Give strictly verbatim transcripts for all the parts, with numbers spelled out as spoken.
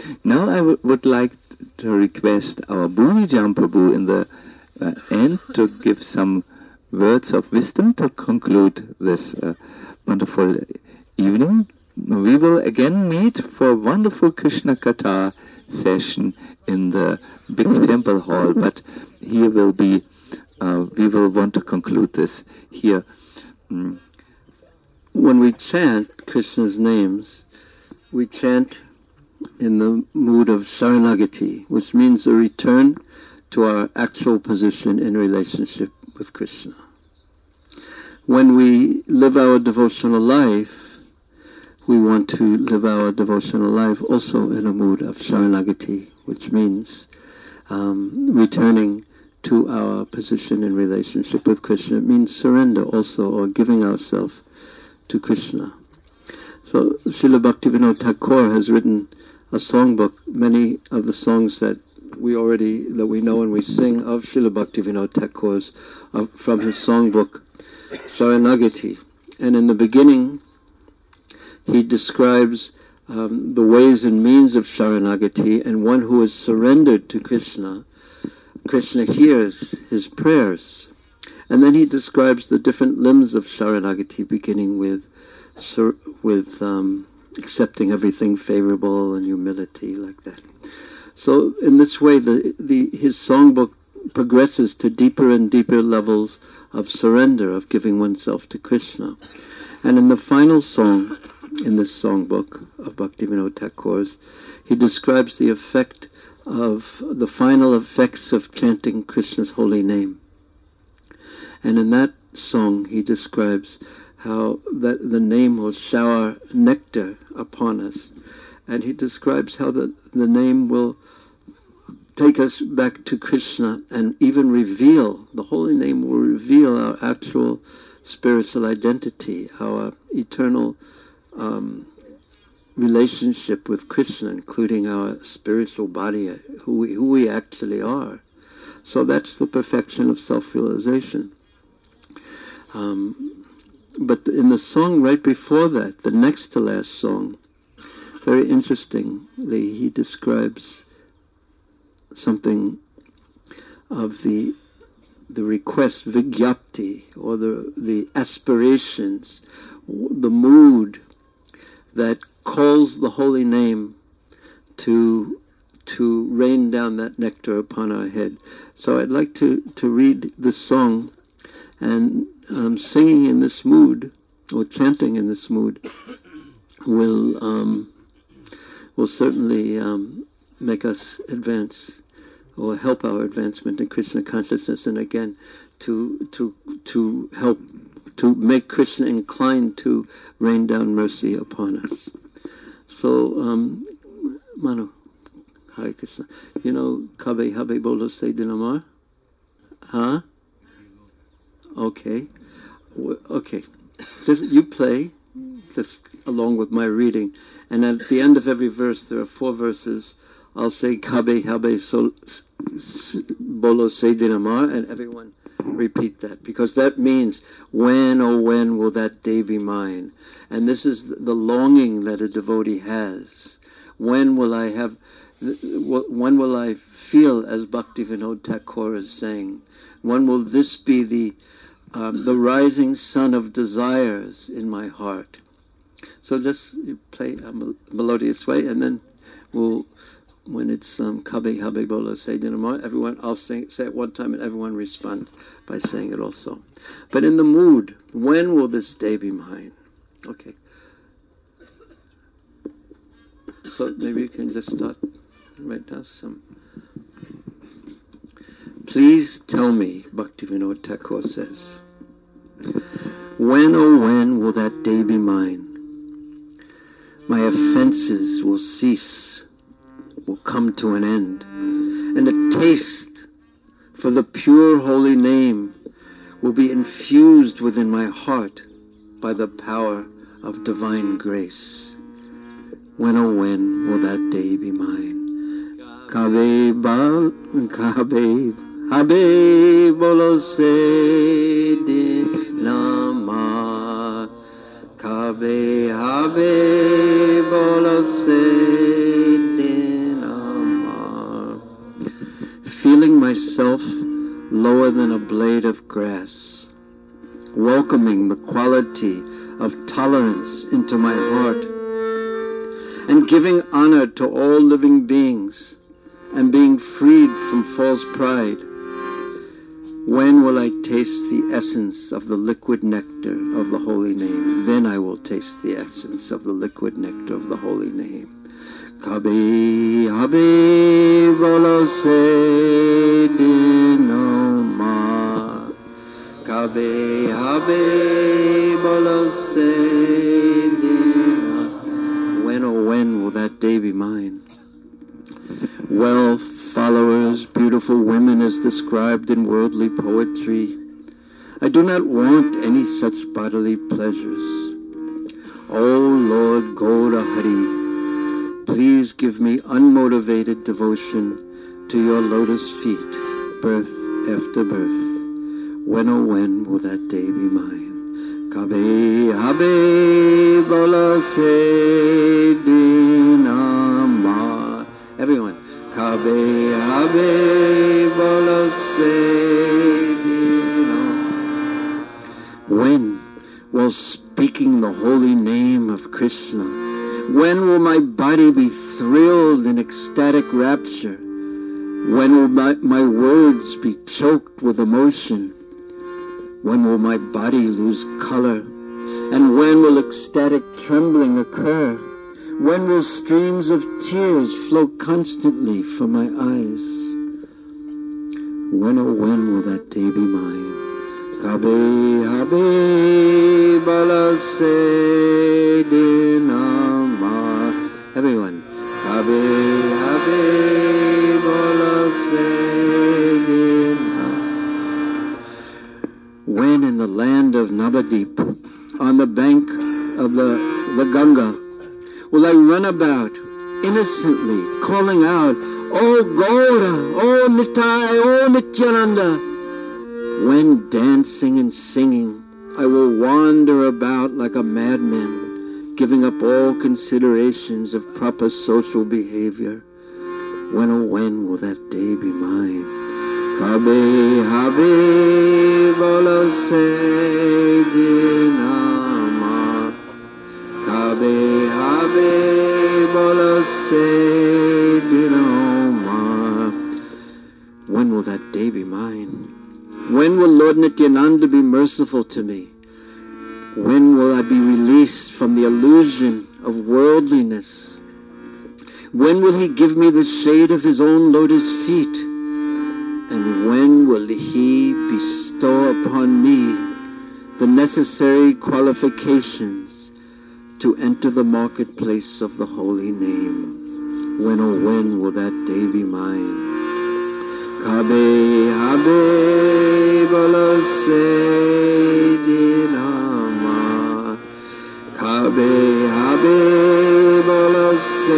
Now I w- would like to request our Boomy Jumper Boo in the uh, end to give some words of wisdom to conclude this uh, wonderful evening. We will again meet for a wonderful Krishna Katha session in the big temple hall, but here will be, uh, we will want to conclude this here. Mm. When we chant Krishna's names, we chant in the mood of Saranagati, which means a return to our actual position in relationship with Krishna. When we live our devotional life, we want to live our devotional life also in a mood of Saranagati, which means um, returning to our position in relationship with Krishna. It means surrender also, or giving ourselves to Krishna. So Srila Bhaktivinoda Thakur has written a songbook. Many of the songs that we already, that we know and we sing of Srila Bhaktivinoda Thakur's, uh, from his songbook, Saranagati. And in the beginning, he describes um, the ways and means of Saranagati, and one who is surrendered to Krishna, Krishna hears his prayers. And then he describes the different limbs of Saranagati, beginning with sur- with um, accepting everything favorable and humility, like that. So in this way, the, the his songbook progresses to deeper and deeper levels of surrender, of giving oneself to Krishna. And in the final song, in this songbook of Bhaktivinoda Thakur's, he describes the effect of, the final effects of chanting Krishna's holy name. And in that song, he describes how that the name will shower nectar upon us. And he describes how the, the name will take us back to Krishna and even reveal, the holy name will reveal our actual spiritual identity, our eternal um, relationship with Krishna, including our spiritual body, who we, who we actually are. So that's the perfection of self-realization. Um, but in the song right before that, the next to last song, very interestingly, he describes something of the the request, vigyapti, or the the aspirations, the mood that calls the holy name to to rain down that nectar upon our head. So I'd like to, to read this song, and um, singing in this mood, or chanting in this mood, will um, will certainly um, make us advance, or help our advancement in Krishna consciousness, and again, to to to help to make Krishna inclined to rain down mercy upon us. So, um, Manu, Hare Krishna. You know, Kabe Habe Bolo Se Dinamar? Huh? Okay. Okay. Just you play, just along with my reading, and at the end of every verse, there are four verses. I'll say Kabe Habe so, Bolo Se Dinamar, and everyone repeat that, because that means when, oh when will that day be mine? And this is the longing that a devotee has. When will I have, when will I feel, as Bhaktivinoda Thakur is saying, when will this be the um, the rising sun of desires in my heart? So just play a melodious way, and then we'll, when it's um, Kabe Habe Bolo Se Dinamar, everyone, I'll sing, say it one time, and everyone respond by saying it also. But in the mood, when will this day be mine? Okay. So maybe you can just start right now. Some. Please tell me, Bhaktivinoda Thakur says, when, oh when will that day be mine? My offenses will cease, will come to an end, and a taste for the pure holy name will be infused within my heart by the power of divine grace. When, oh when will that day be mine? Kabe ba, kabe, habe bolo se dinamar. Kabe habe bolo se dinamar. feeling myself lower than a blade of grass, welcoming the quality of tolerance into my heart, and giving honor to all living beings, and being freed from false pride. When will I taste the essence of the liquid nectar of the holy name? Then I will taste the essence of the liquid nectar of the holy name. Kabhi habe bolo se dino ma, kabhi habe bolo se dino. When, oh when will that day be mine? Wealth, followers, beautiful women as described in worldly poetry. I do not want any such bodily pleasures. O Lord Gaura Hari, please give me unmotivated devotion to your lotus feet, birth after birth. When, oh when will that day be mine? Kabhi habe bolo se dinama. Everyone. Kabhi habe bolo se dino. When, while speaking the holy name of Krishna, when will my body be thrilled in ecstatic rapture? When will my, my words be choked with emotion? When will my body lose color? And when will ecstatic trembling occur? When will streams of tears flow constantly from my eyes? When, oh when will that day be mine? Kabhi habe bolo se dinama. Everyone. Kabhi habe bolo se dinama. When in the land of Navadip, on the bank of the, the Ganga, will I run about innocently, calling out, "Oh Gaura, oh Nitai, oh Nityananda." When dancing and singing, I will wander about like a madman, giving up all considerations of proper social behavior. When, oh when will that day be mine? Kabhi habe bolo se dinama, kabhi habe bolo se dinoma. When will that day be mine? When will Lord Nityananda be merciful to me? When will I be released from the illusion of worldliness? When will he give me the shade of his own lotus feet? And when will he bestow upon me the necessary qualifications to enter the marketplace of the holy name? When, oh when will that day be mine? Kabhi habe bolo se dinama, kabhi habe bolo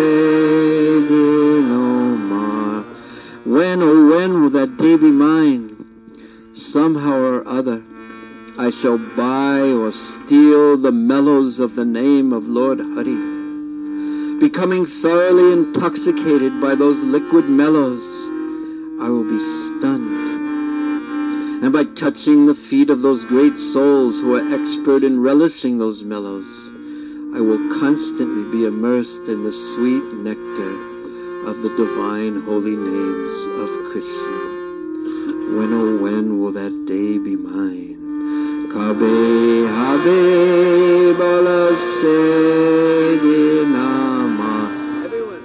se dinoma. When, oh when will that day be mine? Somehow or other, I shall buy or steal the mellows of the name of Lord Hari. Becoming thoroughly intoxicated by those liquid mellows, I will be stunned. And by touching the feet of those great souls who are expert in relishing those mellows, I will constantly be immersed in the sweet nectar of the divine holy names of Krishna. When, oh when will that day be mine? Kabhi habe bolo se dinama. Everyone.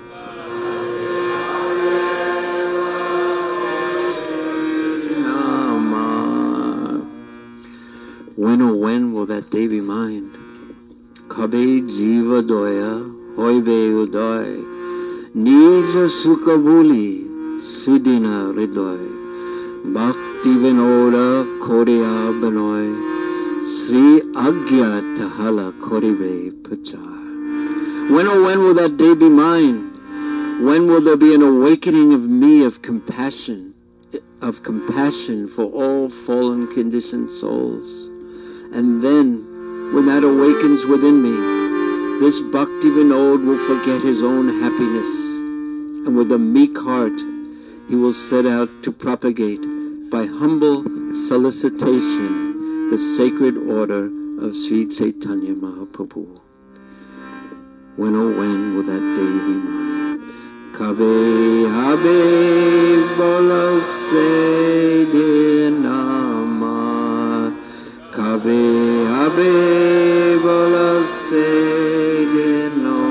When, oh when will that day be mine? Kabhi jiva doya hoibe udoy, nija sukha buli sudina hridoy, bhakti vinoda koriya banoy, Sri Agya Tahala Koribe Pachar. When, oh when will that day be mine? When will there be an awakening of me of compassion, of compassion for all fallen conditioned souls? And then, when that awakens within me, this Bhakti Vinod will forget his own happiness, and with a meek heart, he will set out to propagate by humble solicitation the sacred order of Sri Chaitanya Mahaprabhu. When oh when will that day be mine? Kabe habe bolo se de nama. Kabe habe bolo se de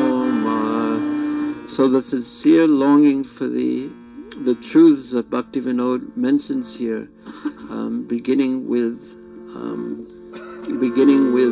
nama. So the sincere longing for the the truths that Bhaktivinoda mentions here, um, beginning with um, beginning with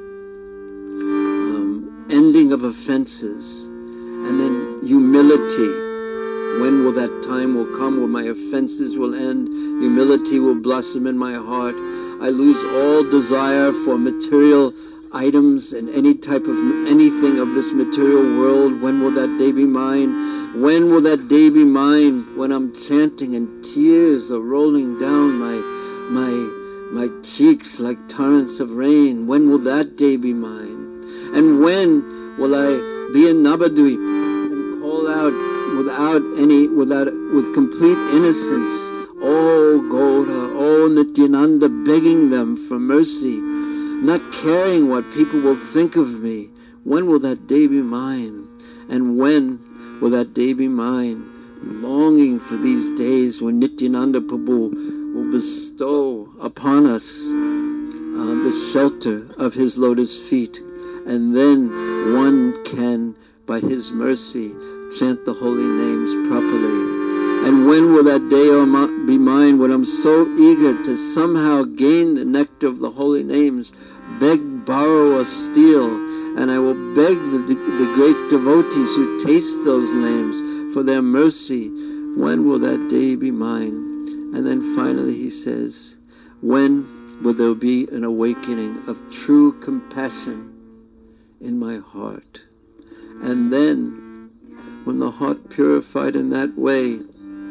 um, ending of offenses, and then humility. When will that time will come where my offenses will end? Humility will blossom in my heart. I lose all desire for material items and any type of anything of this material world. When will that day be mine? When will that day be mine? When I'm chanting and tears are rolling down my my my cheeks like torrents of rain. When will that day be mine? And when will I be in Navadvip and call out without any without with complete innocence, oh Gaura, oh Nityananda, begging them for mercy, not caring what people will think of me? When will that day be mine? And when will that day be mine? Longing for these days when Nityananda Prabhu will bestow upon us uh, the shelter of his lotus feet, and then one can, by his mercy, chant the holy names properly. And when will that day be mine, when I'm so eager to somehow gain the nectar of the holy names, beg, borrow, or steal, and I will beg the, the great devotees who taste those names for their mercy. When will that day be mine? And then finally he says, when will there be an awakening of true compassion in my heart? And then, when the heart purified in that way,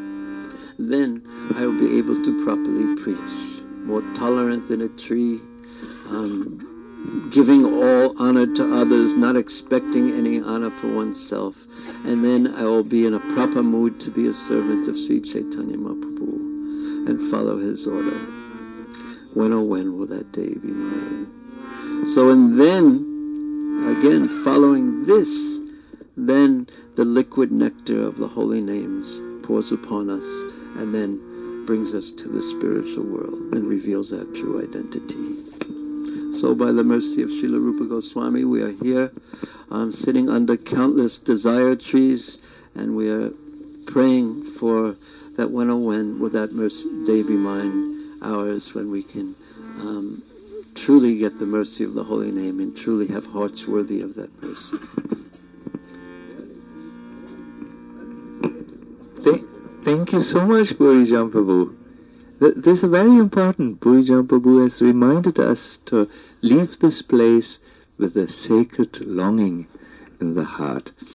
then I will be able to properly preach, more tolerant than a tree, um, giving all honor to others, not expecting any honor for oneself. And then I will be in a proper mood to be a servant of Sri Chaitanya Mahaprabhu and follow his order. When oh when will that day be mine? So, and then, again, following this, then the liquid nectar of the holy names pours upon us and then brings us to the spiritual world and reveals our true identity. So by the mercy of Srila Rupa Goswami, we are here um, sitting under countless desire trees, and we are praying for that when oh when will that mercy day be mine, ours, when we can um, truly get the mercy of the holy name and truly have hearts worthy of that mercy. Thank you so much, Bhurijam Prabhu. This is very important. Bhurijam Prabhu has reminded us to leave this place with a sacred longing in the heart.